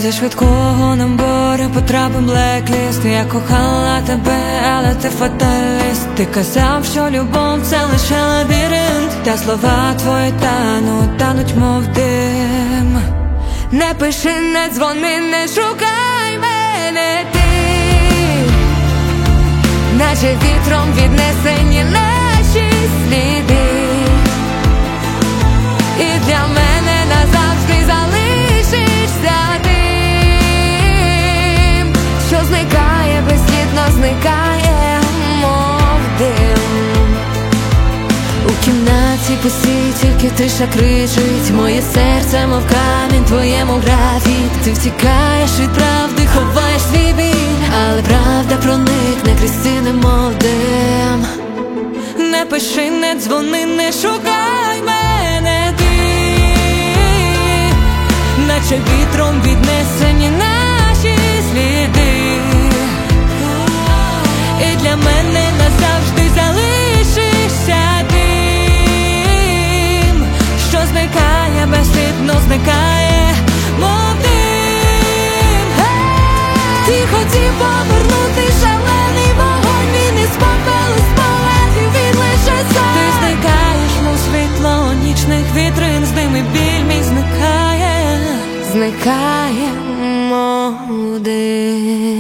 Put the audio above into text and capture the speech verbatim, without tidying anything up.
Зі швидкого набору потрапив блекліст. Я кохала тебе, але ти фаталіст. Ти казав, що любов це лише лабіринт, та слова твої тануть, тануть мов дим. Не пиши, не дзвони, не шукай мене ти, наче вітром віднесені наші сліди. І для мене назавжди залишишся тим, що зникає, безслідно зникає, мов дим. У кімнаті пусті, тільки тиша кричить. Моє серце, мов камінь, твоєму графік. Ти втікаєш від правди, ховаєш свій біль, але правда проникне крізь стіни, мов дим. Не пиши, не дзвони, не шукай мене ти, наче вітром віднесені наші сліди. І для мене назавжди залишишся тим, що зникає, безслідно зникає, мов дим. Ти хотів повернути шалений вогонь, він із попелу спалахів, він лише сон. Ти зникаєш, мов світло нічних вітрин, з ними біль мій зникає, зникає, мов дим.